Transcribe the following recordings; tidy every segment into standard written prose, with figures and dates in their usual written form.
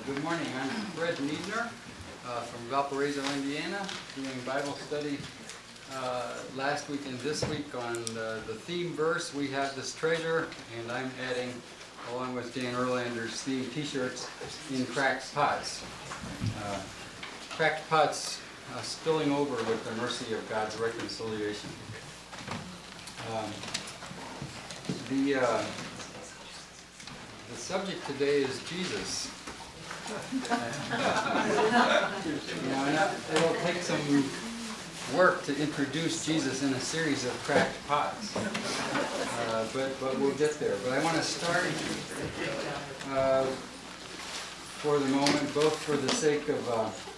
Good morning. I'm Fred Niedner from Valparaiso, Indiana, doing Bible study last week and this week on the theme verse, We Have This Treasure, and I'm adding, along with Dan Erlander's theme t-shirts, in Cracked Pots. Cracked Pots spilling over with the mercy of God's reconciliation. The subject today is Jesus. It'll take some work to introduce Jesus in a series of cracked pots, but we'll get there. But I want to start for the moment, both for the sake of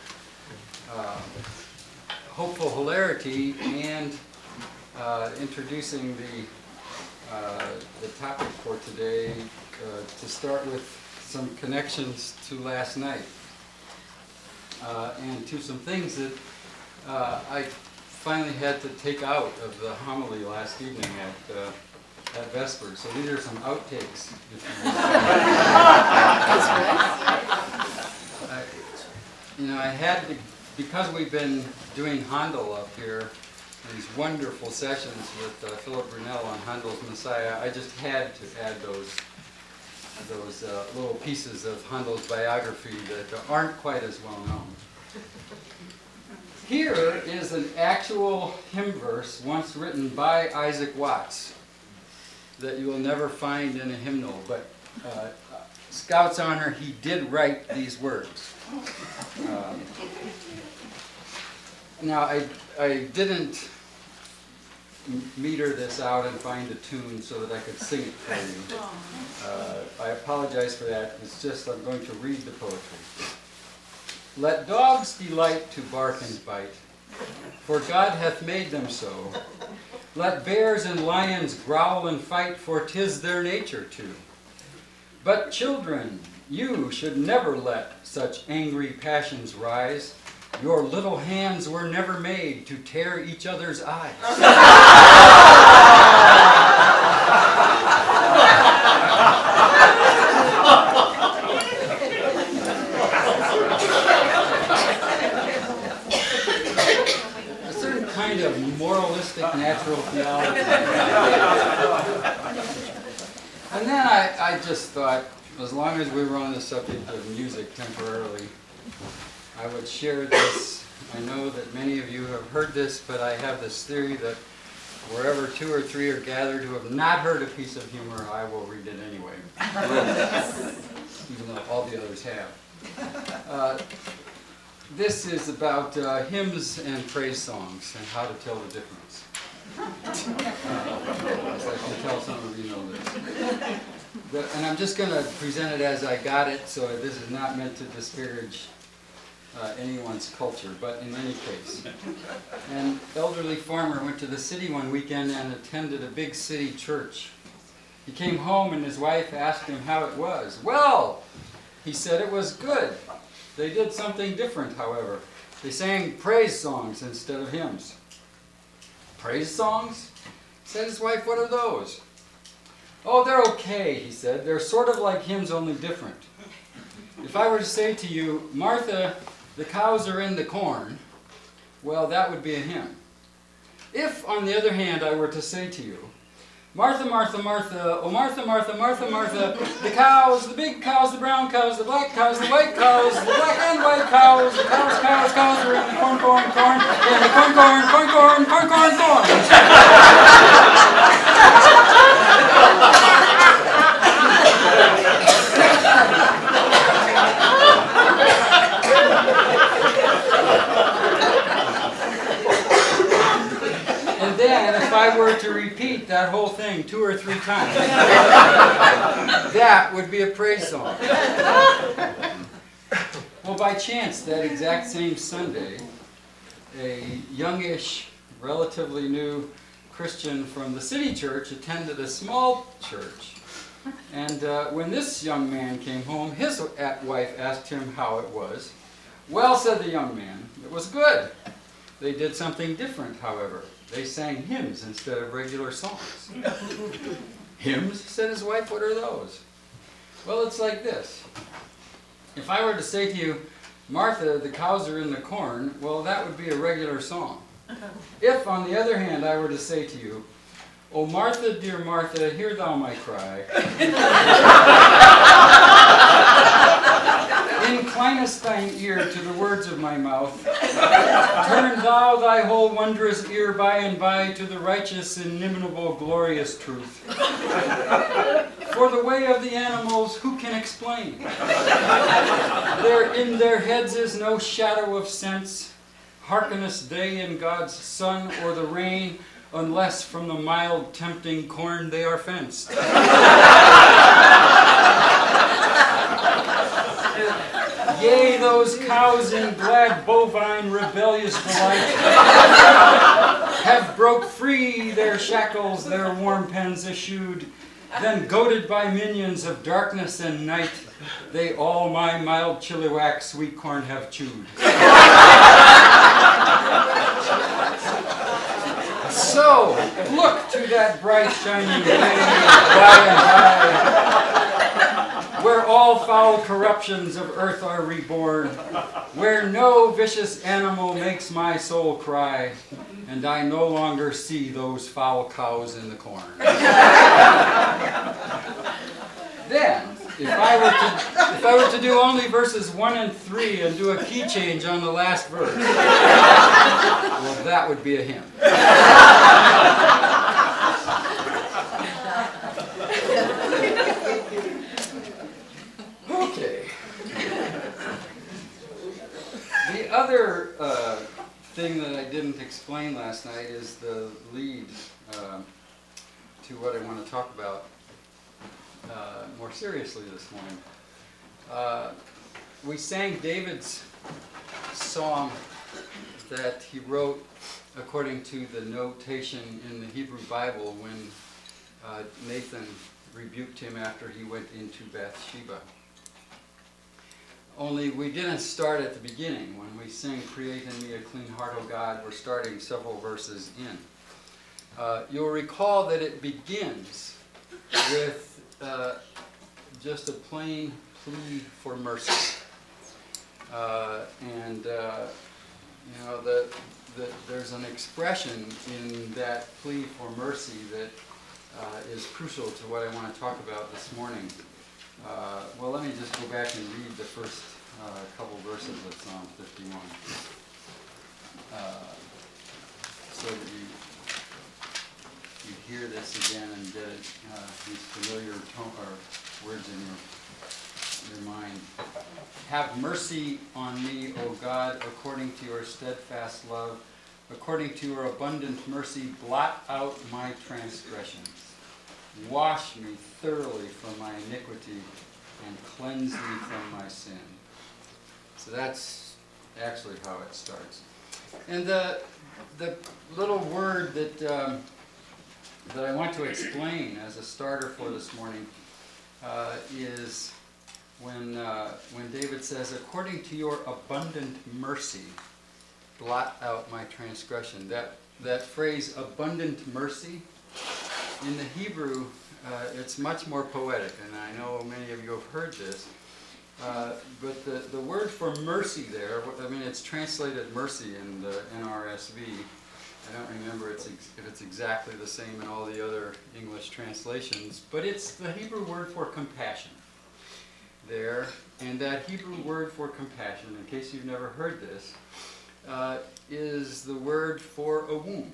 hopeful hilarity and introducing the topic for today, to start with some connections to last night and to some things that I finally had to take out of the homily last evening at Vespers. So these are some outtakes. I had to, because we've been doing Handel up here, these wonderful sessions with Philip Brunel on Handel's Messiah, I just had to add those little pieces of Handel's biography that aren't quite as well known. Here is an actual hymn verse once written by Isaac Watts that you will never find in a hymnal, but Scout's honor, he did write these words. Now, I didn't meter this out and find a tune so that I could sing it for you. I apologize for that. It's just I'm going to read the poetry. Let dogs delight to bark and bite, for God hath made them so. Let bears and lions growl and fight, for 'tis their nature to. But children, you should never let such angry passions rise. Your little hands were never made to tear each other's eyes. A certain kind of moralistic natural theology. And then I just thought, as long as we were on the subject of music temporarily, I would share this. I know that many of you have heard this, but I have this theory that wherever two or three are gathered who have not heard a piece of humor, I will read it anyway, even though all the others have. This is about hymns and praise songs and how to tell the difference. As I can tell some of you know this. And I'm just going to present it as I got it, so this is not meant to disparage anyone's culture, but in any case. An elderly farmer went to the city one weekend and attended a big city church. He came home and his wife asked him how it was. Well, he said it was good. They did something different, however. They sang praise songs instead of hymns. Praise songs? Said his wife, what are those? Oh, they're okay, he said. They're sort of like hymns, only different. If I were to say to you, Martha, the cows are in the corn, well, that would be a hymn. If, on the other hand, I were to say to you, Martha, Martha, Martha, oh Martha, Martha, Martha, Martha, the cows, the big cows, the brown cows, the black cows, the white cows, the black and white cows, the cows are in the corn, corn, corn, in the corn, corn, corn, corn, corn, corn, corn. And then, if I were to repeat that whole thing 2 or 3 times, that would be a praise song. Well, by chance, that exact same Sunday, a youngish, relatively new Christian from the city church attended a small church. And when this young man came home, his wife asked him how it was. Well, said the young man, it was good. They did something different, however. They sang hymns instead of regular songs. Hymns? Said his wife. What are those? Well, it's like this. If I were to say to you, Martha, the cows are in the corn, well, that would be a regular song. If, on the other hand, I were to say to you, O Martha, dear Martha, hear thou my cry. Inclinest thine ear to the words of my mouth. Turn thou thy whole wondrous ear by and by to the righteous, inimitable, glorious truth. For the way of the animals, who can explain? In their heads is no shadow of sense. Hearkenest they in God's sun or the rain, unless from the mild, tempting corn they are fenced. Yea, those cows in glad bovine rebellious delight have broke free their shackles, their warm pens eschewed. Then goaded by minions of darkness and night, they all my mild chilliwack sweet corn have chewed. So, look to that bright shining day by and by, where all foul corruptions of earth are reborn, where no vicious animal makes my soul cry, and I no longer see those foul cows in the corn. Then, if I were to do only verses 1 and 3 and do a key change on the last verse, well, that would be a hymn. Okay. The other thing that I didn't explain last night is the lead to what I want to talk about more seriously this morning. We sang David's song that he wrote according to the notation in the Hebrew Bible when Nathan rebuked him after he went into Bathsheba. Only we didn't start at the beginning. When we sing, Create in me a clean heart, O God, we're starting several verses in. You'll recall that it begins with just a plain plea for mercy. There's an expression in that plea for mercy that is crucial to what I want to talk about this morning. Well, let me just go back and read the first couple verses of Psalm 51, so that you hear this again and get these familiar words in your mind. Have mercy on me, O God, according to your steadfast love. According to your abundant mercy, blot out my transgressions. Wash me thoroughly from my iniquity and cleanse me from my sin. So that's actually how it starts. And the little word that I want to explain as a starter for this morning is when David says, according to your abundant mercy, blot out my transgression. That phrase, abundant mercy, in the Hebrew, it's much more poetic, and I know many of you have heard this. But the word for mercy there, I mean, it's translated mercy in the NRSV. I don't remember if it's exactly the same in all the other English translations, but it's the Hebrew word for compassion there. And that Hebrew word for compassion, in case you've never heard this, is the word for a womb.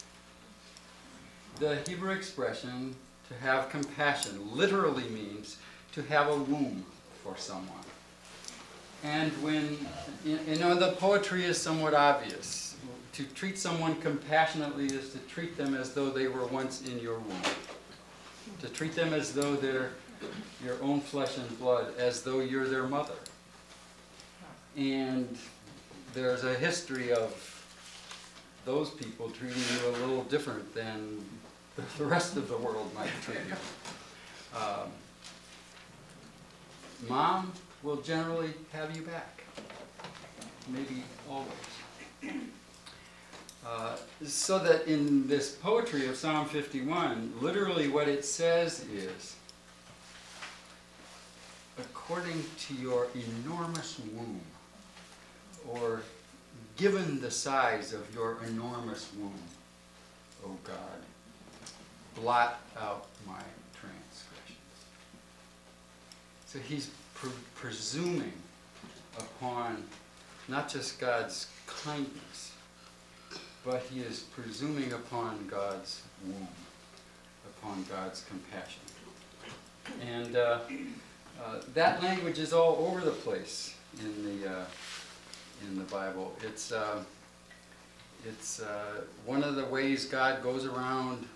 The Hebrew expression, to have compassion, literally means to have a womb for someone. And when, the poetry is somewhat obvious. To treat someone compassionately is to treat them as though they were once in your womb. To treat them as though they're your own flesh and blood, as though you're their mother. And there's a history of those people treating you a little different than the rest of the world might treat you. Mom will generally have you back. Maybe always. So that in this poetry of Psalm 51, literally what it says is, according to your enormous womb, or given the size of your enormous womb, O God, blot out my transgressions. So he's presuming upon not just God's kindness, but he is presuming upon God's womb, upon God's compassion. And that language is all over the place in the Bible. It's one of the ways God goes around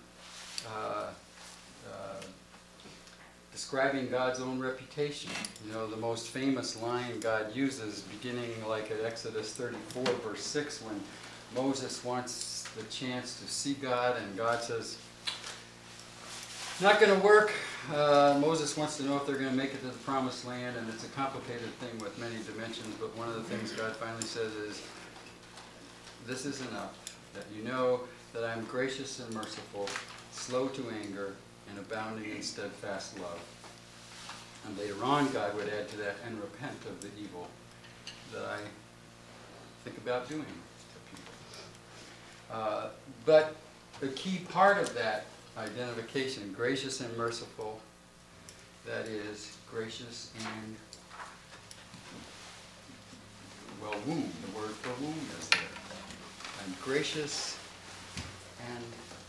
describing God's own reputation. You know, the most famous line God uses, beginning like at Exodus 34, verse 6, when Moses wants the chance to see God, and God says, not going to work. Moses wants to know if they're going to make it to the promised land, and it's a complicated thing with many dimensions, but one of the things God finally says is, this is enough, that you know that I'm gracious and merciful, slow to anger, and abounding in steadfast love. And later on, God would add to that, and repent of the evil that I think about doing to people. But the key part of that identification, gracious and merciful, that is gracious and, well, womb. The word for womb is there. And gracious and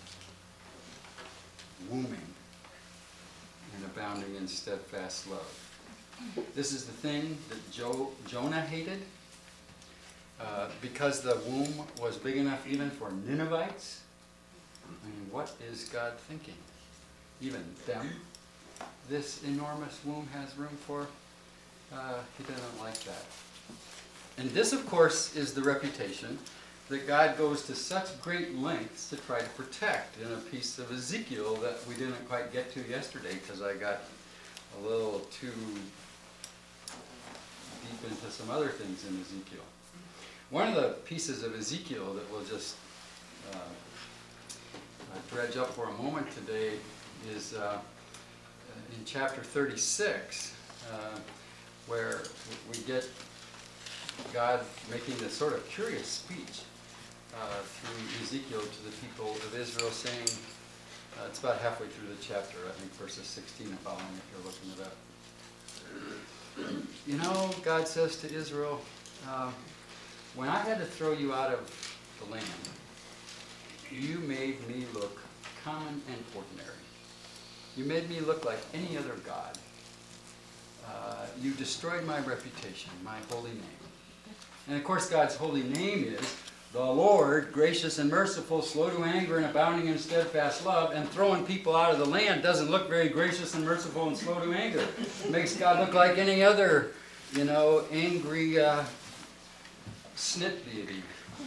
wombing and abounding in steadfast love. This is the thing that Jonah hated, because the womb was big enough even for Ninevites. I mean, what is God thinking? Even them, this enormous womb has room for? He doesn't like that. And this, of course, is the reputation that God goes to such great lengths to try to protect in a piece of Ezekiel that we didn't quite get to yesterday because I got a little too deep into some other things in Ezekiel. One of the pieces of Ezekiel that we'll just dredge up for a moment today is in chapter 36, where we get God making this sort of curious speech through Ezekiel to the people of Israel, saying, it's about halfway through the chapter, I think verses 16 and following, if you're looking it up. You know, God says to Israel, when I had to throw you out of the land, you made me look common and ordinary. You made me look like any other god. You destroyed my reputation, my holy name. And of course, God's holy name is the Lord, gracious and merciful, slow to anger and abounding in steadfast love. And throwing people out of the land doesn't look very gracious and merciful and slow to anger. It makes God look like any other, you know, angry snit deity.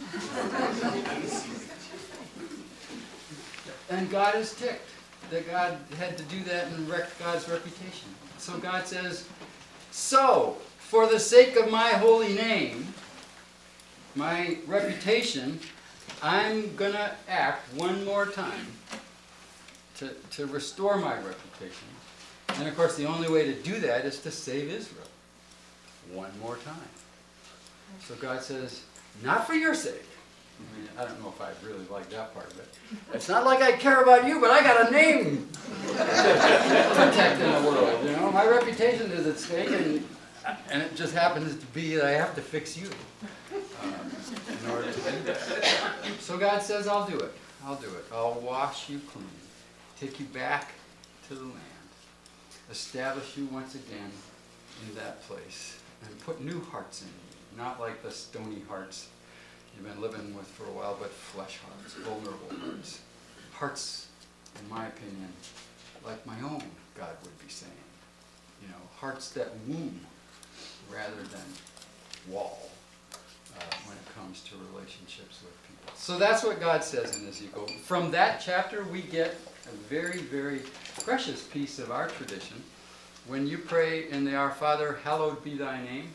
And God is ticked that God had to do that and wreck God's reputation. So God says, so, for the sake of my holy name, my reputation, I'm going to act one more time to restore my reputation. And of course, the only way to do that is to save Israel one more time. So God says, not for your sake. I mean, I don't know if I really like that part of it. It's not like I care about you, but I got a name to protect in the world. You know, my reputation is at stake, and it just happens to be that I have to fix you in order to do that. So God says, I'll do it. I'll do it. I'll wash you clean, take you back to the land, establish you once again in that place, and put new hearts in you, not like the stony hearts you've been living with for a while, but flesh hearts, vulnerable hearts. Hearts, in my opinion, like my own, God would be saying. You know, hearts that womb rather than wall when it comes to relationships with people. So that's what God says in Ezekiel. From that chapter, we get a very, very precious piece of our tradition. When you pray in the Our Father, hallowed be thy name,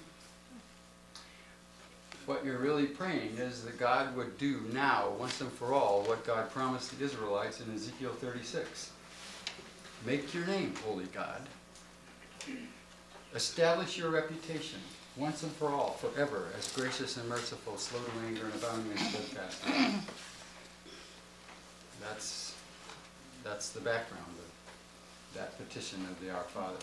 what you're really praying is that God would do now, once and for all, what God promised the Israelites in Ezekiel 36. Make your name, holy God. Establish your reputation, once and for all, forever, as gracious and merciful, slow to anger and abounding in steadfastness. That's the background of that petition of the Our Father.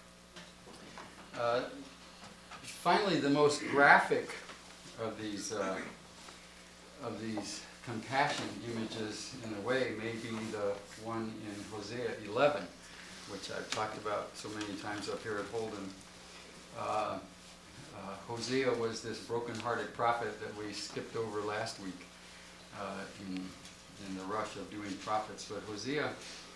Finally, the most graphic of these compassion images, in a way, may be the one in Hosea 11, which I've talked about so many times up here at Holden. Hosea was this broken-hearted prophet that we skipped over last week in the rush of doing prophets. But Hosea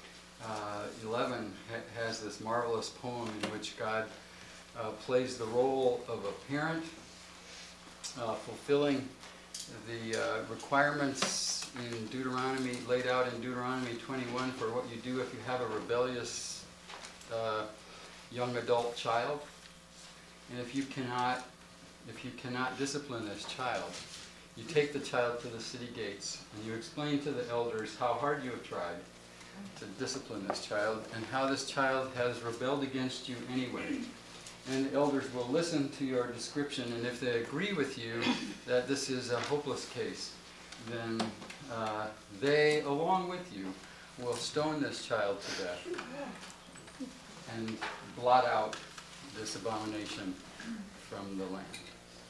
11 has this marvelous poem in which God plays the role of a parent, fulfilling the requirements in Deuteronomy, laid out in Deuteronomy 21 for what you do if you have a rebellious young adult child. And if you cannot discipline this child, you take the child to the city gates and you explain to the elders how hard you have tried to discipline this child and how this child has rebelled against you anyway. And the elders will listen to your description, and if they agree with you that this is a hopeless case, then they, along with you, will stone this child to death and blot out this abomination from the land.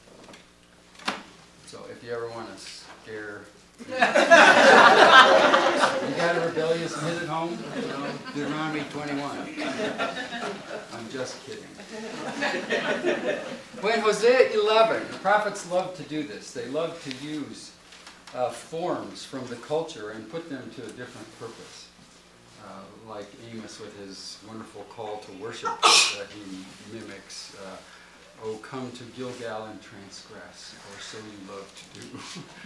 So if you ever want to scare you got a rebellious kid at home, Deuteronomy 21. I'm just kidding. Well, in Hosea 11, the prophets love to do this. They love to use forms from the culture and put them to a different purpose. Like Amos with his wonderful call to worship that he mimics. Oh, come to Gilgal and transgress, or so you love to do.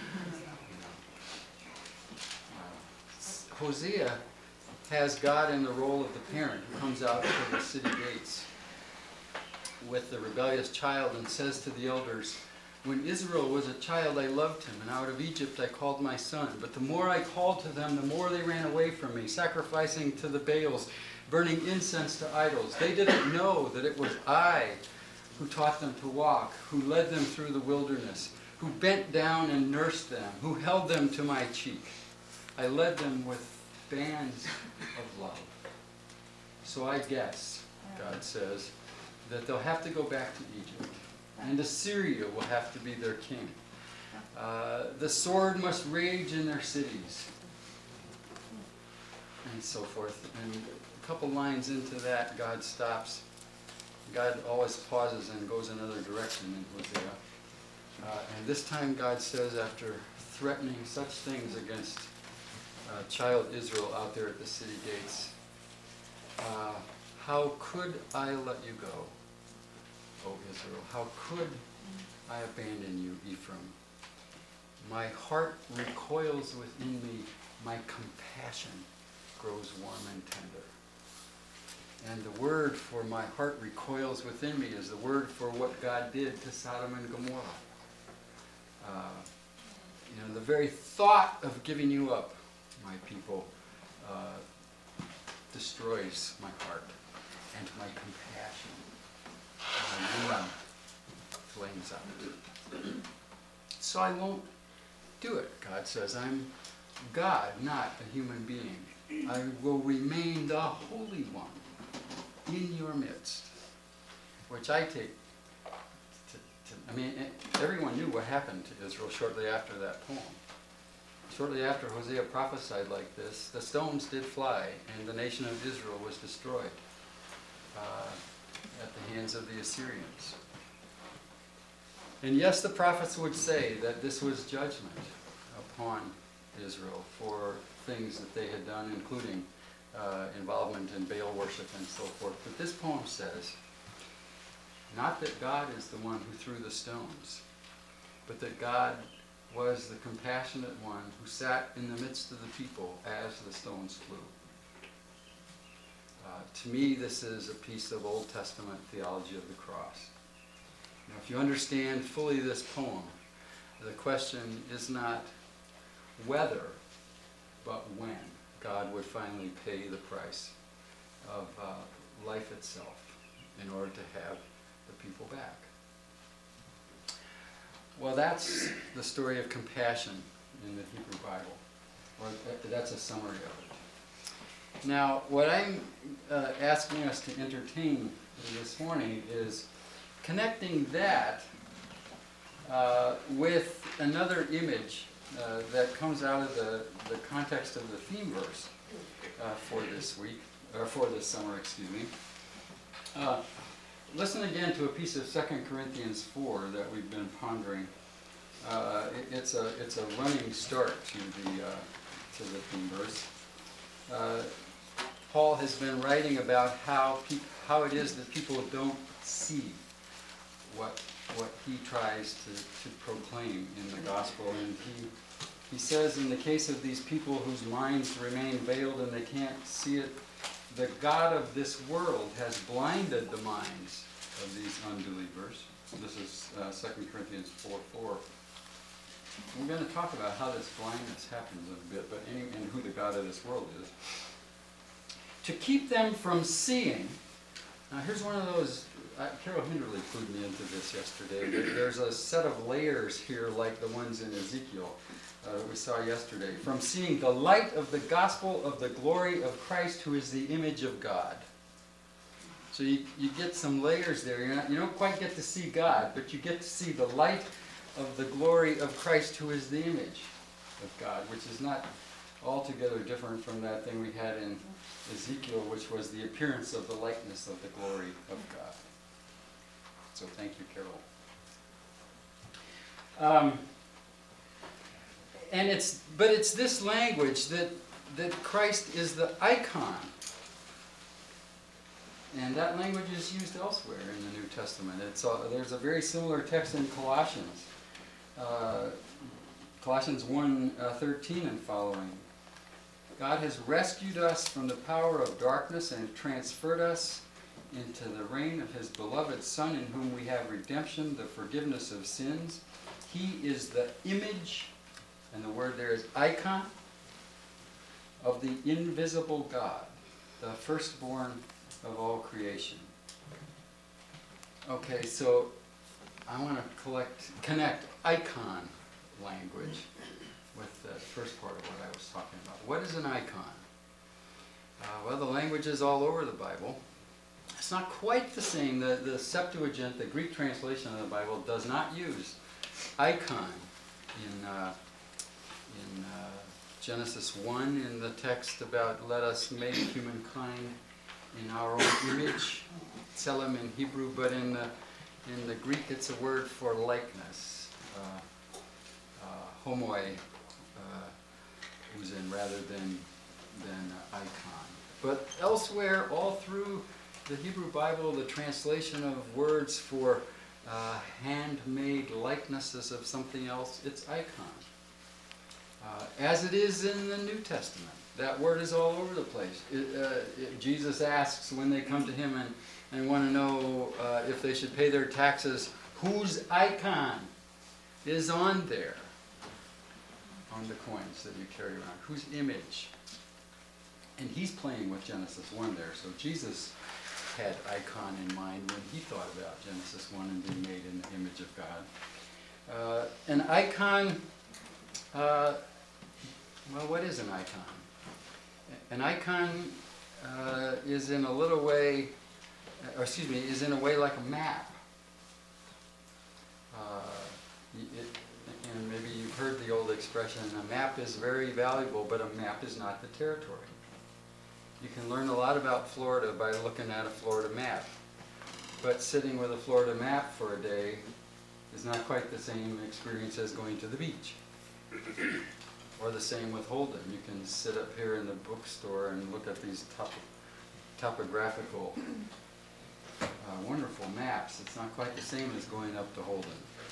Hosea has God in the role of the parent who comes out to the city gates with the rebellious child and says to the elders, when Israel was a child, I loved him, and out of Egypt I called my son. But the more I called to them, the more they ran away from me, sacrificing to the Baals, burning incense to idols. They didn't know that it was I who taught them to walk, who led them through the wilderness, who bent down and nursed them, who held them to my cheek. I led them with bands of love. So I guess, God says, that they'll have to go back to Egypt. And Assyria will have to be their king. The sword must rage in their cities. And so forth. And a couple lines into that, God stops. God always pauses and goes another direction in Hosea. And this time God says, after threatening such things against child Israel out there at the city gates, how could I let you go, O Israel? How could I abandon you, Ephraim? My heart recoils within me. My compassion grows warm and tender. And the word for my heart recoils within me is the word for what God did to Sodom and Gomorrah. The very thought of giving you up, my people, destroys my heart and my compassion. And flames out. So I won't do it, God says. I'm God, not a human being. I will remain the Holy One in your midst, which I take everyone knew what happened to Israel shortly after that poem. Shortly after Hosea prophesied like this, the stones did fly, and the nation of Israel was destroyed at the hands of the Assyrians. And yes, the prophets would say that this was judgment upon Israel for things that they had done, including involvement in Baal worship and so forth. But this poem says, not that God is the one who threw the stones, but that God was the compassionate one who sat in the midst of the people as the stones flew. To me, this is a piece of Old Testament theology of the cross. Now, if you understand fully this poem, the question is not whether, but when God would finally pay the price of life itself in order to have the people back. Well, that's the story of compassion in the Hebrew Bible, or that's a summary of it. Now, what I'm asking us to entertain this morning is connecting that with another image that comes out of the context of the theme verse for this week, or for this summer, excuse me. Listen again to a piece of 2 Corinthians 4 that we've been pondering. It's a running start to the theme verse. Paul has been writing about how it is that people don't see what he tries to proclaim in the gospel, and he says in the case of these people whose minds remain veiled and they can't see it, the God of this world has blinded the minds of these unbelievers. This is 2 Corinthians 4:4. We're going to talk about how this blindness happens in a bit, and who the God of this world is. To keep them from seeing. Now here's one of those, Carol Hinderly clued me into this yesterday. There's a set of layers here like the ones in Ezekiel that we saw yesterday. From seeing the light of the gospel of the glory of Christ, who is the image of God. So you get some layers there. You don't quite get to see God, but you get to see the light of the glory of Christ, who is the image of God, which is not altogether different from that thing we had in Ezekiel, which was the appearance of the likeness of the glory of God. So thank you, Carol. But it's this language that Christ is the icon. And that language is used elsewhere in the New Testament. There's a very similar text in Colossians. Colossians 1:13 and following. God has rescued us from the power of darkness and transferred us into the reign of his beloved Son, in whom we have redemption, the forgiveness of sins. He is the image, and the word there is icon, of the invisible God, the firstborn of all creation. Okay, so I want to connect icon language with the first part of what I was talking about. What is an icon? Well, the language is all over the Bible. It's not quite the same. The Septuagint, the Greek translation of the Bible, does not use icon in Genesis 1 in the text about let us make humankind in our own image, tselem in Hebrew, but in the Greek it's a word for likeness, homoi, in rather than icon. But elsewhere, all through the Hebrew Bible, the translation of words for handmade likenesses of something else, it's icon. As it is in the New Testament. That word is all over the place. Jesus asks when they come to him and want to know if they should pay their taxes, whose icon is on there? On the coins that you carry around. Whose image? And he's playing with Genesis 1 there. So Jesus had icon in mind when he thought about Genesis 1 and being made in the image of God. An icon, well, what is an icon? An icon is in a way like a map. And maybe you've heard the old expression, a map is very valuable, but a map is not the territory. You can learn a lot about Florida by looking at a Florida map. But sitting with a Florida map for a day is not quite the same experience as going to the beach. Or the same with Holden. You can sit up here in the bookstore and look at these topographical, wonderful maps. It's not quite the same as going up to Holden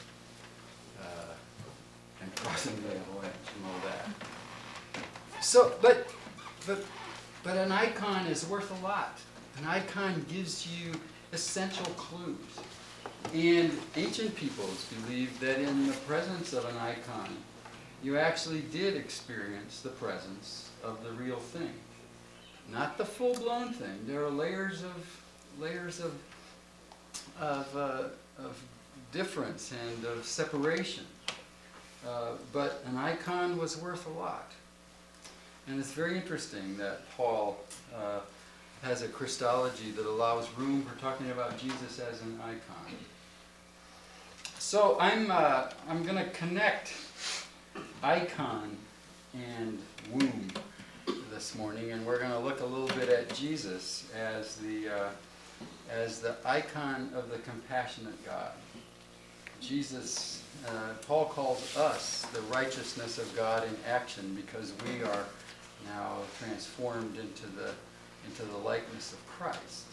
and crossing the avalanche and all that. So, but an icon is worth a lot. An icon gives you essential clues. And ancient peoples believed that in the presence of an icon, you actually did experience the presence of the real thing. Not the full-blown thing. There are layers of of difference and of separation. But an icon was worth a lot. And it's very interesting that Paul has a Christology that allows room for talking about Jesus as an icon. So I'm going to connect icon and womb this morning, and we're going to look a little bit at Jesus as the icon of the compassionate God. Jesus, Paul calls us the righteousness of God in action because we are now transformed into the likeness of Christ.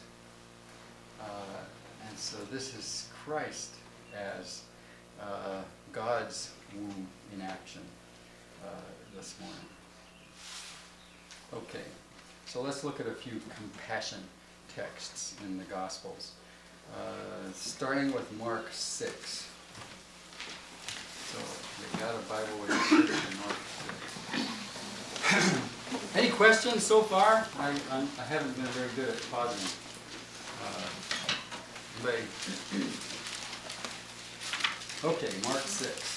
And so this is Christ as God's womb in action this morning. Okay, so let's look at a few compassion texts in the Gospels, starting with Mark 6. So you got a Bible with you, Mark 6. Any questions so far? I haven't been very good at pausing. Okay, Mark 6.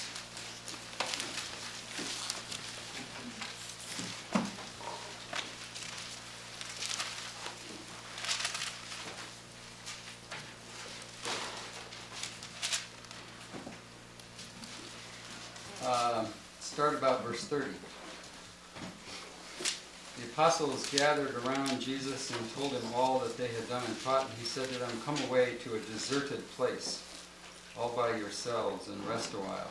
Start about verse 30. The apostles gathered around Jesus and told him all that they had done and taught, and he said to them, "Come away to a deserted place, all by yourselves, and rest a while."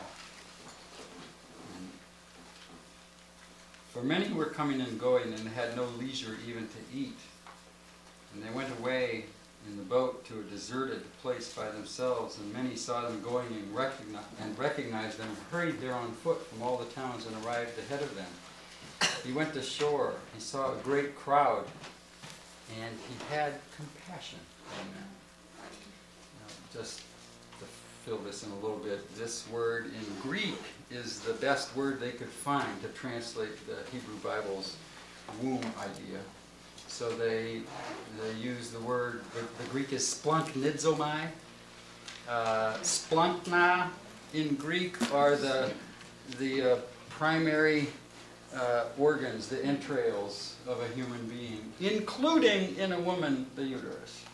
For many were coming and going, and had no leisure even to eat. And they went away in the boat to a deserted place by themselves, and many saw them going and recognized them, and hurried there on foot from all the towns and arrived ahead of them. He went to shore, he saw a great crowd, and he had compassion on them. Now, just to fill this in a little bit, this word in Greek is the best word they could find to translate the Hebrew Bible's womb idea. So they use the word, the Greek is splanknidzomai. Splankna in Greek are the primary organs, the entrails of a human being, including in a woman the uterus.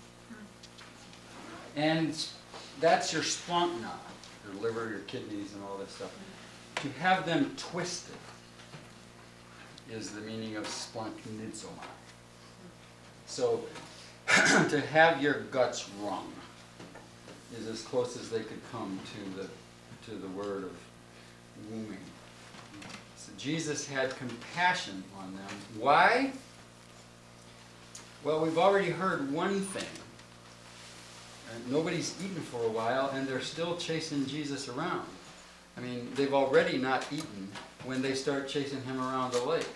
And that's your splankna, your liver, your kidneys, and all this stuff. To have them twisted is the meaning of splanknidzomai. So, to have your guts wrung is as close as they could come to the word of wombing. So Jesus had compassion on them. Why? Well, we've already heard one thing. Nobody's eaten for a while, and they're still chasing Jesus around. I mean, they've already not eaten when they start chasing him around the lake.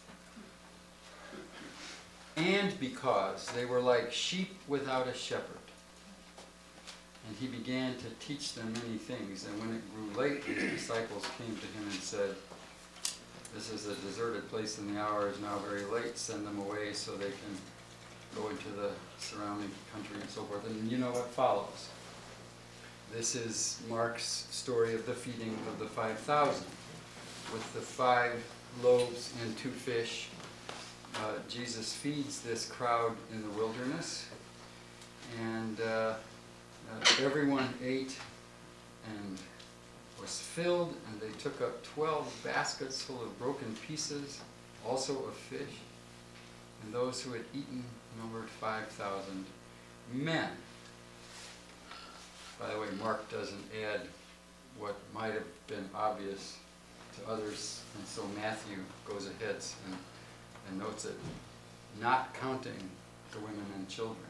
And because they were like sheep without a shepherd. And he began to teach them many things. And when it grew late, his disciples came to him and said, "This is a deserted place, and the hour is now very late. Send them away so they can go into the surrounding country," and so forth. And you know what follows. This is Mark's story of the feeding of the 5,000. With the 5 loaves and 2 fish, Jesus feeds this crowd in the wilderness, and everyone ate and was filled, and they took up 12 baskets full of broken pieces, also of fish, and those who had eaten numbered 5,000 men. By the way, Mark doesn't add what might have been obvious to others, and so Matthew goes ahead and notes it, not counting the women and children.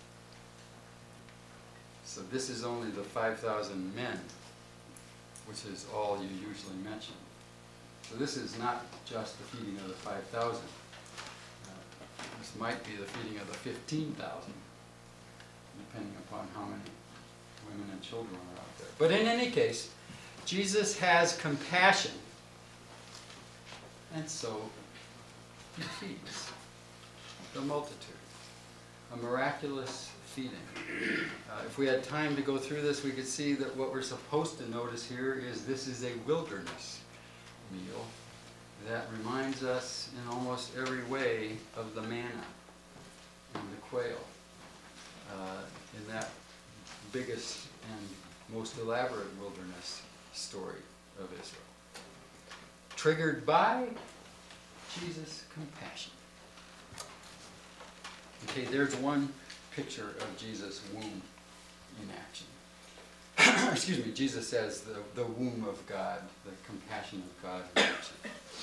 So this is only the 5,000 men, which is all you usually mention. So this is not just the feeding of the 5,000. This might be the feeding of the 15,000, depending upon how many women and children are out there. But in any case, Jesus has compassion, and so he feeds the multitude. A miraculous feeding. If we had time to go through this, we could see that what we're supposed to notice here is this is a wilderness meal that reminds us in almost every way of the manna and the quail in that biggest and most elaborate wilderness story of Israel. Triggered by Jesus' compassion. Okay, there's one picture of Jesus' womb in action. Excuse me, Jesus says the womb of God, the compassion of God in action.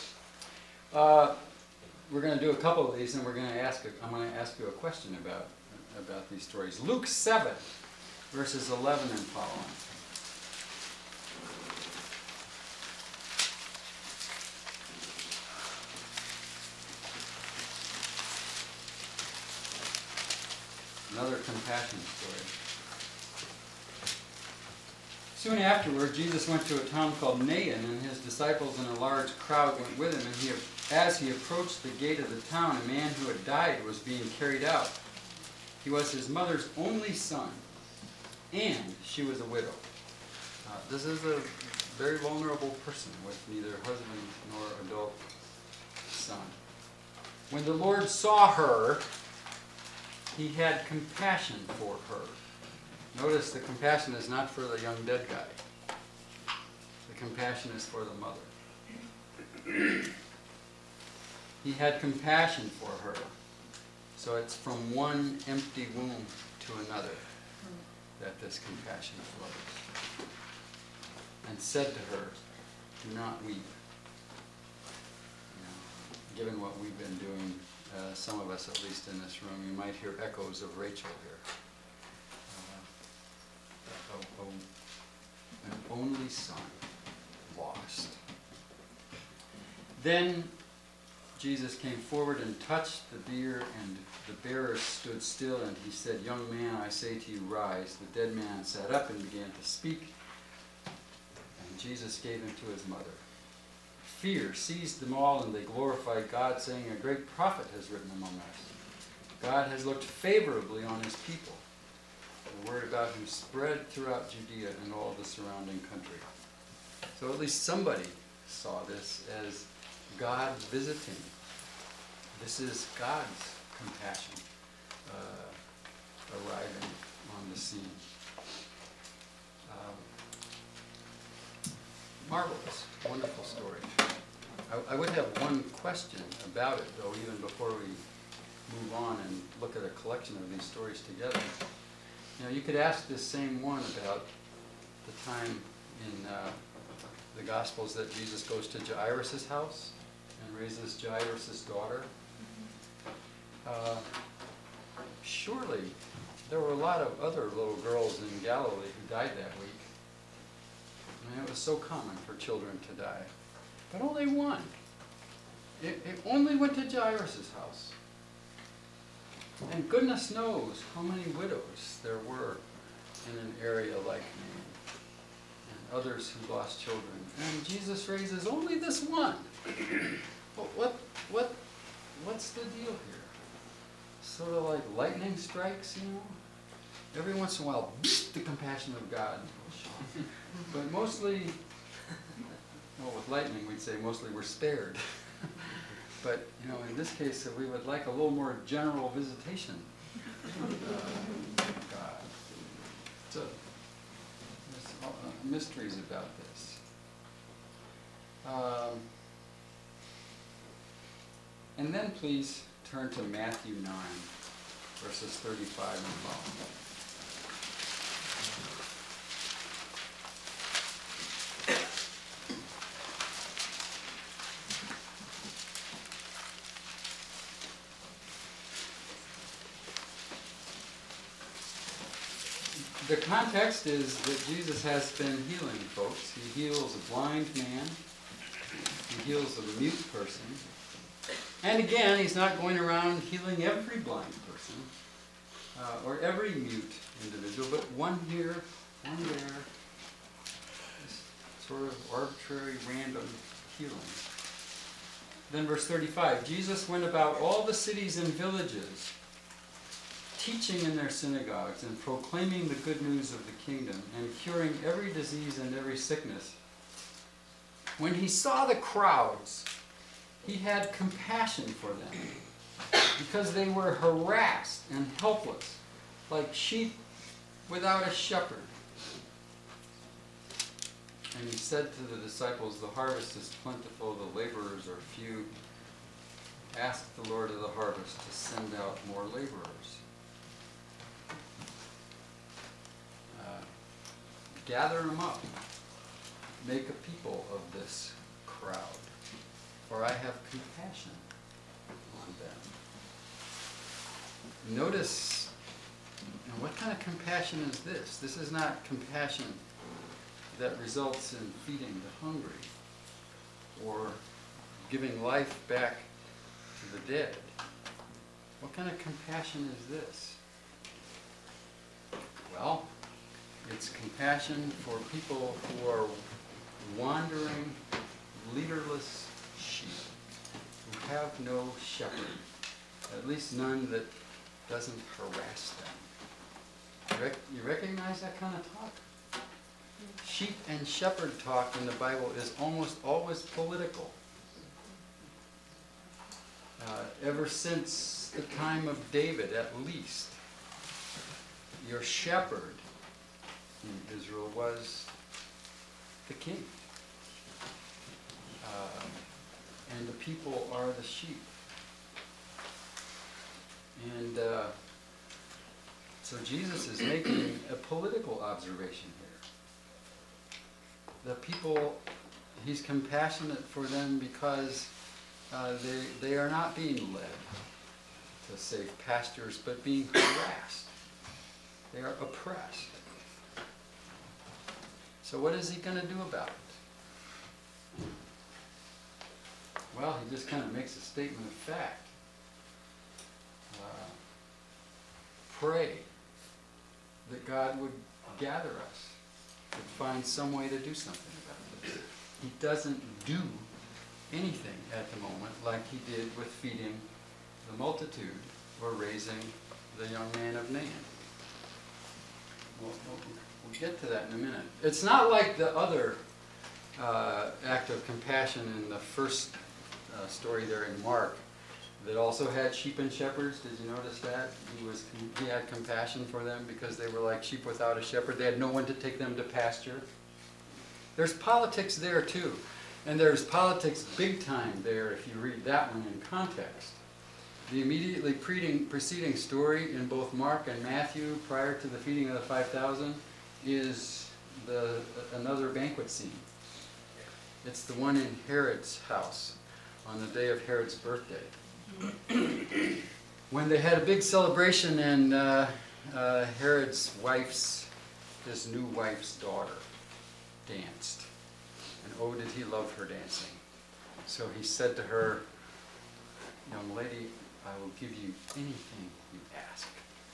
We're going to do a couple of these, and I'm going to ask you a question about these stories. Luke 7, verses 11 and following. Another compassion story. Soon afterward, Jesus went to a town called Nain, and his disciples and a large crowd went with him. And as he approached the gate of the town, a man who had died was being carried out. He was his mother's only son, and she was a widow. This is a very vulnerable person with neither husband nor adult son. When the Lord saw her, he had compassion for her. Notice the compassion is not for the young dead guy. The compassion is for the mother. He had compassion for her. So it's from one empty womb to another that this compassion flows. And said to her, "Do not weep." Given what we've been doing, some of us at least in this room, you might hear echoes of Rachel here. An only son lost. Then Jesus came forward and touched the bier, and the bearer stood still, and he said, "Young man, I say to you, rise." The dead man sat up and began to speak, and Jesus gave him to his mother. Fear seized them all, and they glorified God, saying, "A great prophet has risen among us. God has looked favorably on his people." The word about him spread throughout Judea and all the surrounding country. So at least somebody saw this as God visiting. This is God's compassion arriving on the scene. Marvelous, wonderful story. I would have one question about it, though, even before we move on and look at a collection of these stories together. You could ask this same one about the time in the Gospels that Jesus goes to Jairus' house and raises Jairus' daughter. Surely there were a lot of other little girls in Galilee who died that week. It was so common for children to die. But only one. It only went to Jairus' house. And goodness knows how many widows there were in an area like Nain, and others who lost children. And Jesus raises only this one. What's the deal here? Sort of like lightning strikes, Every once in a while, the compassion of God. But mostly, with lightning we'd say mostly we're spared. But, in this case, we would like a little more general visitation of God. So, there's mysteries about this. And then please turn to Matthew 9, verses 35 and following. The context is that Jesus has been healing folks. He heals a blind man. He heals a mute person. And again, he's not going around healing every blind person or every mute individual, but one here, one there. This sort of arbitrary, random healing. Then verse 35, Jesus went about all the cities and villages, teaching in their synagogues and proclaiming the good news of the kingdom and curing every disease and every sickness, when he saw the crowds, he had compassion for them because they were harassed and helpless, like sheep without a shepherd. And he said to the disciples, "The harvest is plentiful, the laborers are few. Ask the Lord of the harvest to send out more laborers." Gather them up. Make a people of this crowd, for I have compassion on them. Notice, what kind of compassion is this? This is not compassion that results in feeding the hungry or giving life back to the dead. What kind of compassion is this? Well, it's compassion for people who are wandering, leaderless sheep who have no shepherd, at least none that doesn't harass them. You recognize that kind of talk? Sheep and shepherd talk in the Bible is almost always political. Ever since the time of David, at least, your shepherd in Israel was the king. And the people are the sheep. And so Jesus is making a political observation here. The people, he's compassionate for them because they are not being led to safe pastures, but being harassed. They are oppressed. So what is he going to do about it? Well, he just kind of makes a statement of fact. Pray that God would gather us, would find some way to do something about this. He doesn't do anything at the moment like he did with feeding the multitude or raising the young man of Nain. We'll get to that in a minute. It's not like the other act of compassion in the first story there in Mark that also had sheep and shepherds. Did you notice that? He had compassion for them because they were like sheep without a shepherd. They had no one to take them to pasture. There's politics there too. And there's politics big time there if you read that one in context. The immediately preceding story in both Mark and Matthew prior to the feeding of the 5,000 is another banquet scene. It's the one in Herod's house on the day of Herod's birthday. When they had a big celebration and Herod's his new wife's daughter danced. And oh, did he love her dancing. So he said to her, "Young lady, I will give you anything you ask."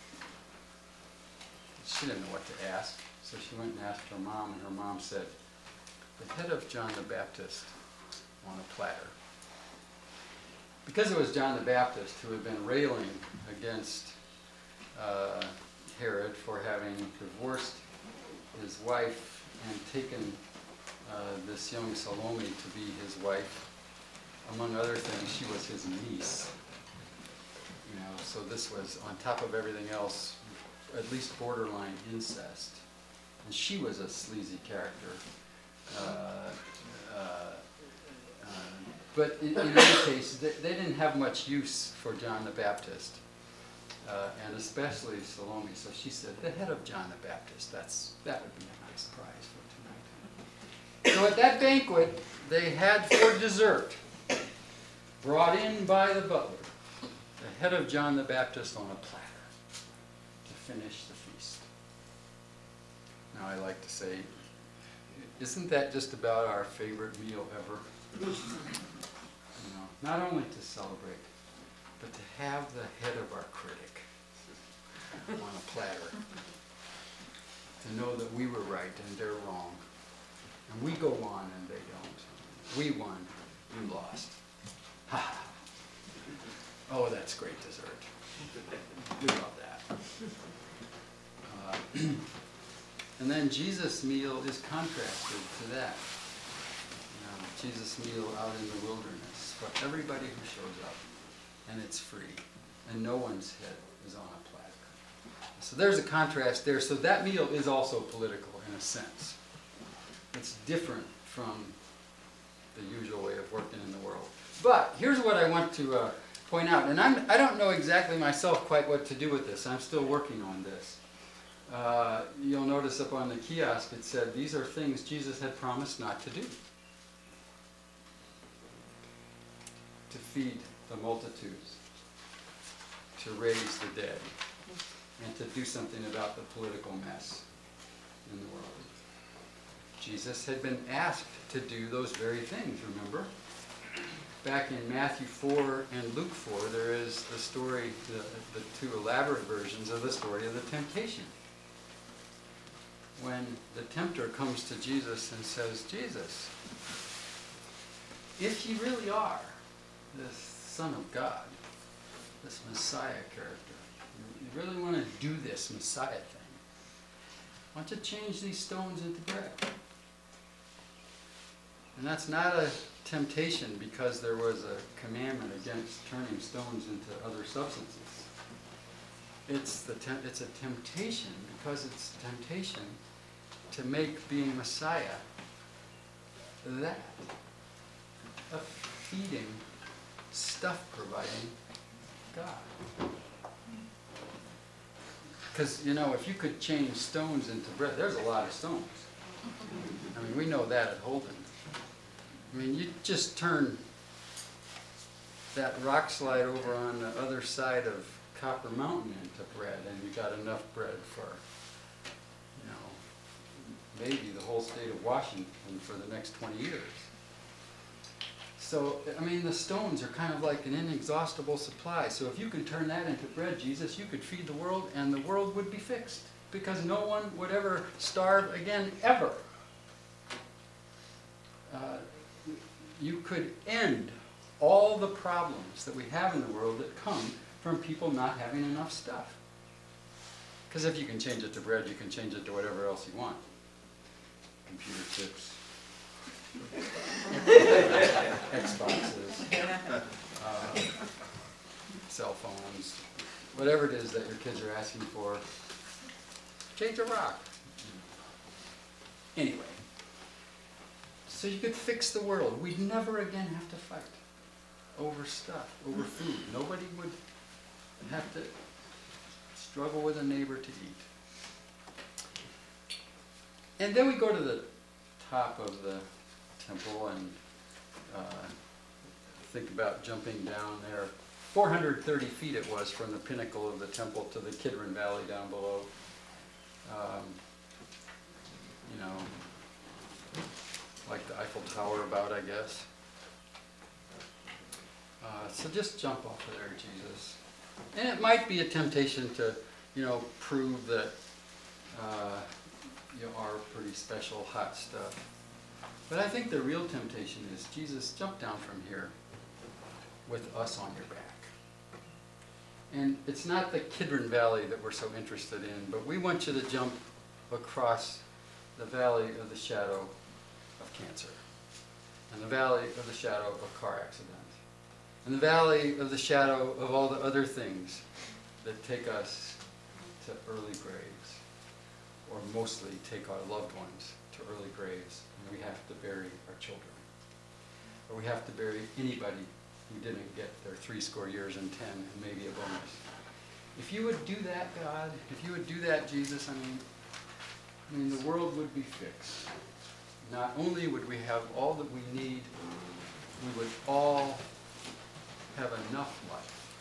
She didn't know what to ask, so she went and asked her mom, and her mom said, "The head of John the Baptist on a platter." Because it was John the Baptist who had been railing against Herod for having divorced his wife and taken this young Salome to be his wife. Among other things, she was his niece. So this was, on top of everything else, at least borderline incest. And she was a sleazy character. But in any case, they didn't have much use for John the Baptist, and especially Salome. So she said, "The head of John the Baptist, that would be a nice prize for tonight." So at that banquet, they had for dessert, brought in by the butler, the head of John the Baptist on a platter to finish the feast. Now I like to say, isn't that just about our favorite meal ever? Not only to celebrate, but to have the head of our critic on a platter. To know that we were right and they're wrong. And we go on and they don't. We won, you lost. Ha! Oh, that's great dessert. We love that. And then Jesus' meal is contrasted to that. Jesus' meal out in the wilderness for everybody who shows up. And it's free. And no one's head is on a platter. So there's a contrast there. So that meal is also political in a sense. It's different from the usual way of working in the world. But here's what I want to point out. And I don't know exactly myself quite what to do with this. I'm still working on this. You'll notice up on the kiosk it said these are things Jesus had promised not to do. To feed the multitudes, to raise the dead, and to do something about the political mess in the world. Jesus had been asked to do those very things, remember? Back in Matthew 4 and Luke 4, there is the story, the two elaborate versions of the story of the temptation. When the tempter comes to Jesus and says, Jesus, if you really are this Son of God, this Messiah character, you really want to do this Messiah thing, why don't you change these stones into bread? And that's not a temptation because there was a commandment against turning stones into other substances. It's a temptation because it's a temptation to make being Messiah that, a feeding, stuff-providing God. Because, if you could change stones into bread, there's a lot of stones. I mean, we know that at Holden. I mean, you just turn that rock slide over on the other side of Copper Mountain into bread, and you got enough bread for, maybe the whole state of Washington for the next 20 years. So, I mean, the stones are kind of like an inexhaustible supply. So if you can turn that into bread, Jesus, you could feed the world and the world would be fixed. Because no one would ever starve again, ever. You could end all the problems that we have in the world that come from people not having enough stuff. Because if you can change it to bread, you can change it to whatever else you want. Computer chips. Xboxes, cell phones, whatever it is that your kids are asking for, change a rock. Anyway, so you could fix the world. We'd never again have to fight over stuff, over food. Nobody would have to struggle with a neighbor to eat. And then we go to the top of the temple and think about jumping down there. 430 feet it was from the pinnacle of the temple to the Kidron Valley down below. Like the Eiffel Tower about, I guess. So just jump off of there, Jesus. And it might be a temptation to, prove that you are pretty special hot stuff. But I think the real temptation is, Jesus, jump down from here with us on your back. And it's not the Kidron Valley that we're so interested in, but we want you to jump across the valley of the shadow of cancer, and the valley of the shadow of a car accident, and the valley of the shadow of all the other things that take us to early graves, or mostly take our loved ones to early graves, and we have to bury our children. Or we have to bury anybody who didn't get their 70 years and 10, and maybe a bonus. If you would do that, God, if you would do that, Jesus, I mean, the world would be fixed. Not only would we have all that we need, we would all have enough life.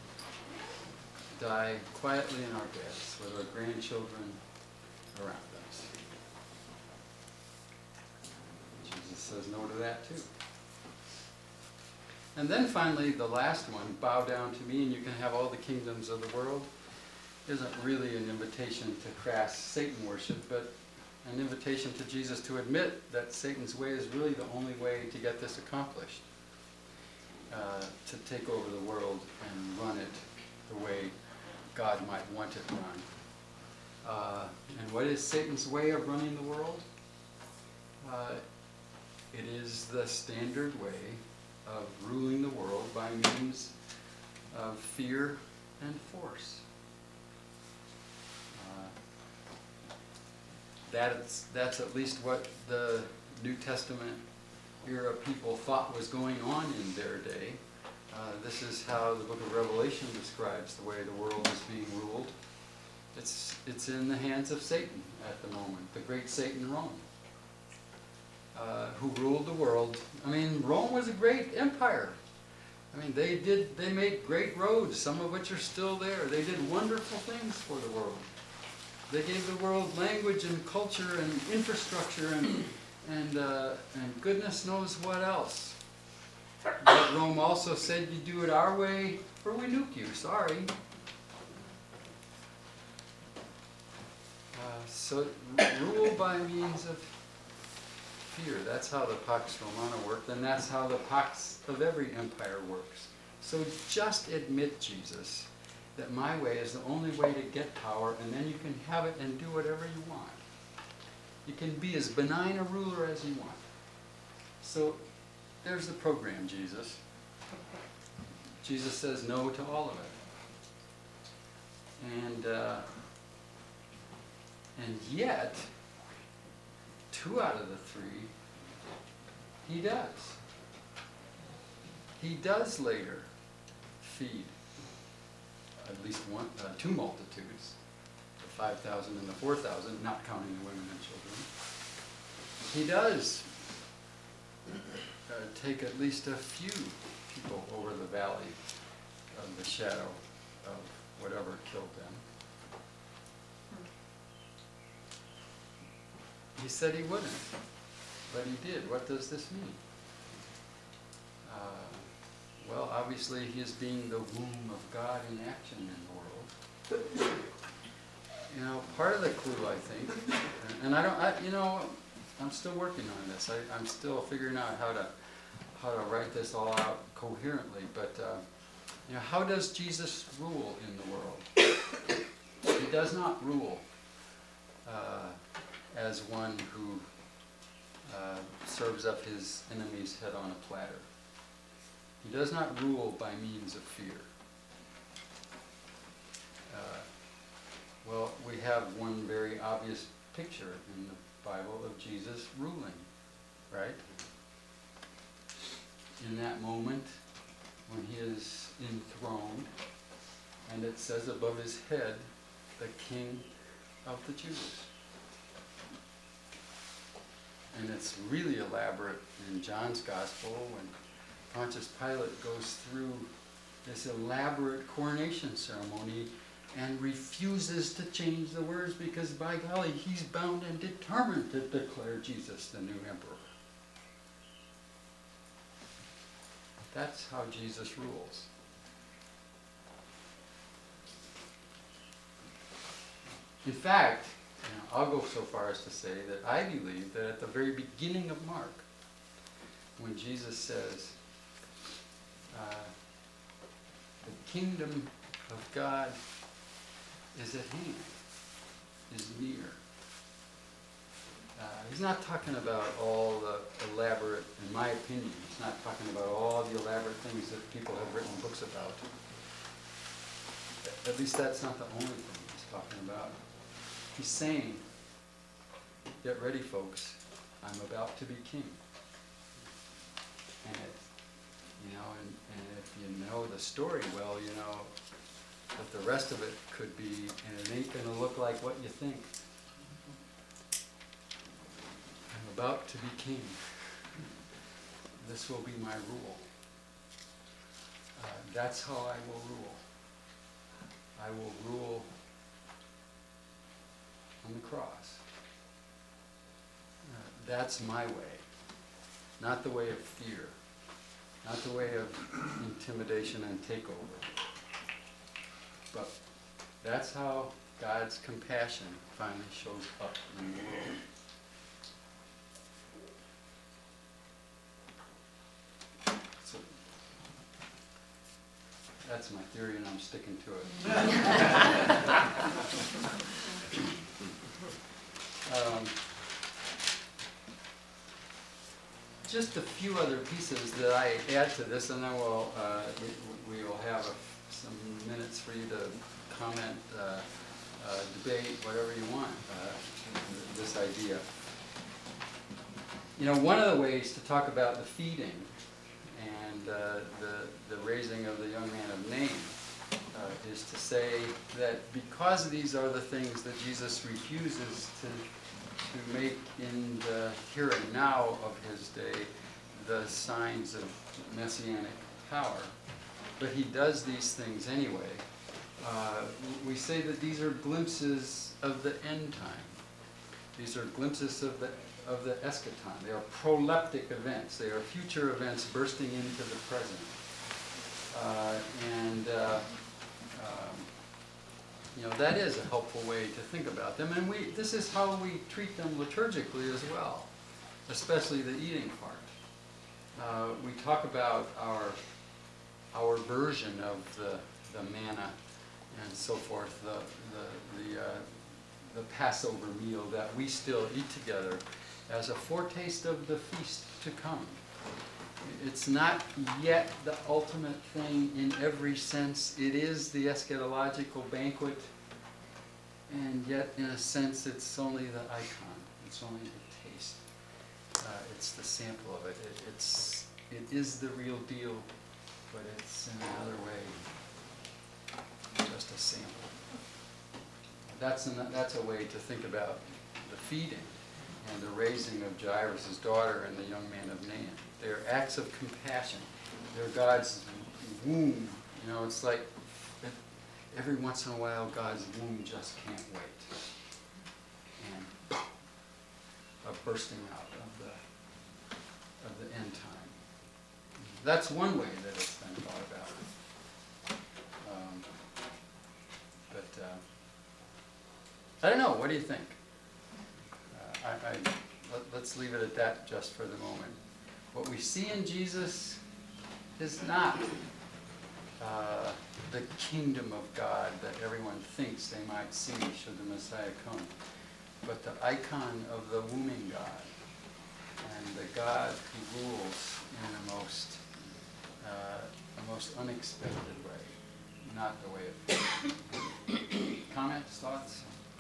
Die quietly in our beds with our grandchildren around us. Jesus says no to that too. And then finally, the last one, bow down to me and you can have all the kingdoms of the world, isn't really an invitation to crass Satan worship, but an invitation to Jesus to admit that Satan's way is really the only way to get this accomplished. To take over the world and run it the way God might want it run. And what is Satan's way of running the world? It is the standard way of ruling the world by means of fear and force. That's at least what the New Testament era people thought was going on in their day. This is how the book of Revelation describes the way the world is being ruled. It's in the hands of Satan at the moment, the great Satan Rome, who ruled the world. I mean, Rome was a great empire. I mean, they made great roads, some of which are still there. They did wonderful things for the world. They gave the world language and culture and infrastructure and goodness knows what else. But Rome also said, you do it our way or we nuke you, sorry. So rule by means of fear. That's how the Pax Romana worked, and that's how the Pax of every empire works. So just admit, Jesus, that my way is the only way to get power, and then you can have it and do whatever you want. You can be as benign a ruler as you want. So there's the program, Jesus. Jesus says no to all of it. And yet, 2 out of the 3, he does. He does later feed at least 2 multitudes, the 5,000 and the 4,000, not counting the women and children. He does take at least a few people over the valley of the shadow of whatever killed them. He said he wouldn't, but he did. What does this mean? Well, obviously he is being the womb of God in action in the world. You know, part of the clue, I think, and I'm still working on this. I'm still figuring out how to write this all out coherently. But how does Jesus rule in the world? He does not rule as one who serves up his enemy's head on a platter. He does not rule by means of fear. Well, we have one very obvious picture in the Bible of Jesus ruling, right? In that moment when he is enthroned, and it says above his head, the King of the Jews. And it's really elaborate in John's Gospel when Pontius Pilate goes through this elaborate coronation ceremony and refuses to change the words because, by golly, he's bound and determined to declare Jesus the new emperor. That's how Jesus rules. In fact, I'll go so far as to say that I believe that at the very beginning of Mark, when Jesus says, the kingdom of God is at hand, is near. He's not talking about all the elaborate, in my opinion, he's not talking about all the elaborate things that people have written books about. At least that's not the only thing he's talking about. He's saying, get ready, folks, I'm about to be king. And and if you know the story well, you know that the rest of it could be, and it ain't going to look like what you think. I'm about to be king. This will be my rule. That's how I will rule. I will rule on the cross. That's my way, not the way of fear, not the way of intimidation and takeover. But that's how God's compassion finally shows up in the world. So, That's my theory, and I'm sticking to it. Just a few other pieces that I add to this, and then we will have some minutes for you to comment, debate, whatever you want, this idea. You know, one of the ways to talk about the feeding and the raising of the young man of Nain is to say that because these are the things that Jesus refuses to make in the here and now of his day the signs of messianic power, but he does these things anyway. We say that these are glimpses of the end time. These are glimpses of the eschaton. They are proleptic events. They are future events bursting into the present. You know, that is a helpful way to think about them. And this is how we treat them liturgically as well, especially the eating part. We talk about our version of the manna and so forth, the Passover meal that we still eat together as a foretaste of the feast to come. It's not yet the ultimate thing in every sense. It is the eschatological banquet, and yet in a sense it's only the icon. It's only the taste. It's the sample of it. It is the real deal, but it's in another way just a sample. That's a way to think about the feeding and the raising of Jairus' daughter and the young man of Nain. They're acts of compassion. They're God's womb. You know, it's like every once in a while God's womb just can't wait. And a bursting out of the end time. That's one way that it's been thought about. I don't know. What do you think? Let's leave it at that just for the moment. What we see in Jesus is not the kingdom of God that everyone thinks they might see should the Messiah come, but the icon of the wombing God and the God who rules in a most unexpected way, not the way it feels. Comments, thoughts?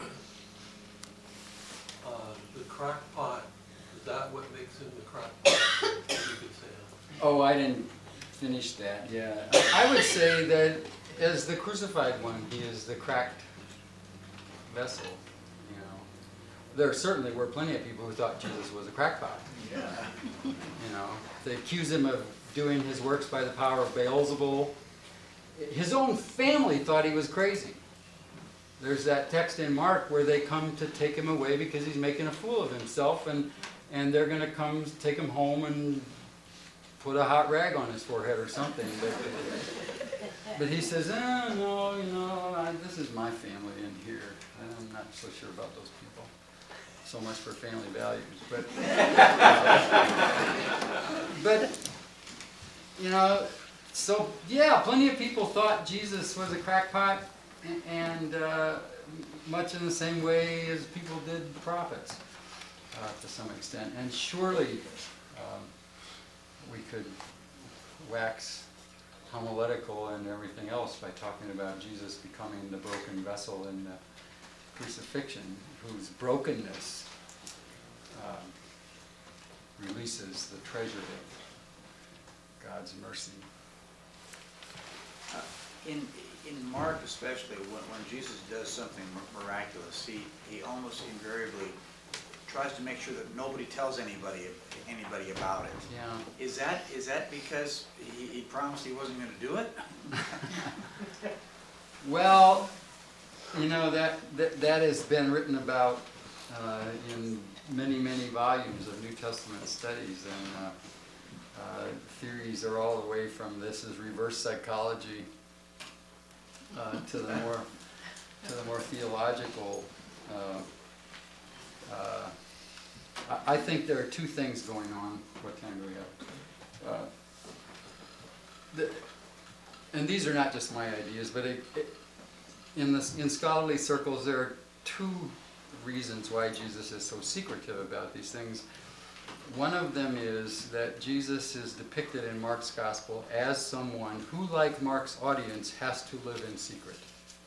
The crack pot, is that what makes him the crack pot? You could say. Oh, I didn't finish that, yeah. I would say that as the crucified one, he is the cracked vessel, you know. There certainly were plenty of people who thought Jesus was a crackpot. Yeah. You know, they accuse him of doing his works by the power of Beelzebul. His own family thought he was crazy. There's that text in Mark where they come to take him away because he's making a fool of himself, and they're going to come take him home and put a hot rag on his forehead or something. But he says, no, you know, this is my family in here. I'm not so sure about those people. So much for family values. But you know, so yeah, plenty of people thought Jesus was a crackpot, and much in the same way as people did prophets to some extent. And surely we could wax homiletical and everything else by talking about Jesus becoming the broken vessel in the crucifixion, whose brokenness releases the treasure of God's mercy. In Mark especially, when Jesus does something miraculous, he almost invariably tries to make sure that nobody tells anybody about it. Yeah. Is that because he promised he wasn't going to do it? Well, you know, that has been written about in many volumes of New Testament studies, and theories are all the way from this is reverse psychology to the more theological. I think there are two things going on. What time do we have? and these are not just my ideas, but in scholarly circles, there are two reasons why Jesus is so secretive about these things. One of them is that Jesus is depicted in Mark's gospel as someone who, like Mark's audience, has to live in secret.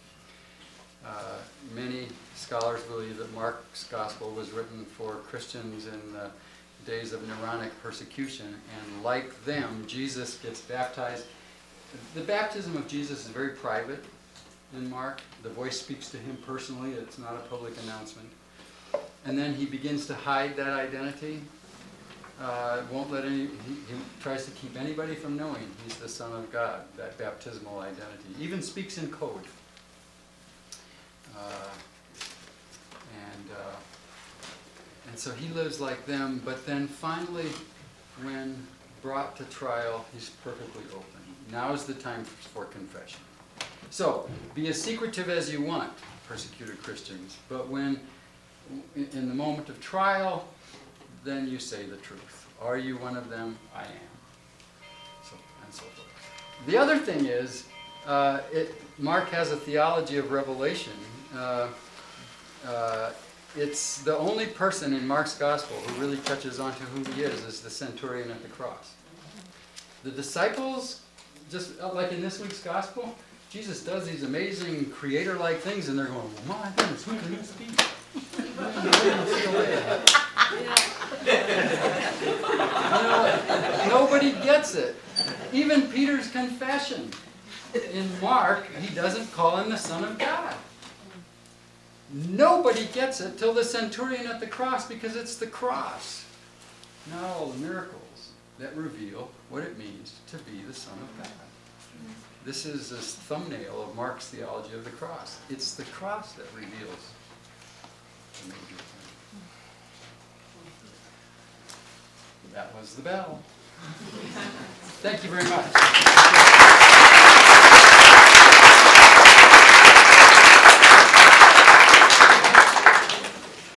Many scholars believe that Mark's gospel was written for Christians in the days of Neronic persecution, and like them, Jesus gets baptized. The baptism of Jesus is very private in Mark. The voice speaks to him personally. It's not a public announcement. And then he begins to hide that identity. Won't let he tries to keep anybody from knowing he's the Son of God, that baptismal identity. Even speaks in code. And so he lives like them, but then finally, when brought to trial, he's perfectly open. Now is the time for confession. So, be as secretive as you want, persecuted Christians, but when, in the moment of trial, then you say the truth. Are you one of them? I am. So, and so forth. The other thing is, Mark has a theology of revelation. It's the only person in Mark's gospel who really touches on to who he is the centurion at the cross. The disciples, just like in this week's gospel, Jesus does these amazing creator-like things, and they're going, well, my goodness, who can this be? Nobody gets it. Even Peter's confession. In Mark, he doesn't call him the Son of God. Nobody gets it till the centurion at the cross, because it's the cross, not all the miracles, that reveal what it means to be the Son of God. This is a thumbnail of Mark's theology of the cross. It's the cross that reveals the major thing. That was the bell. Thank you very much.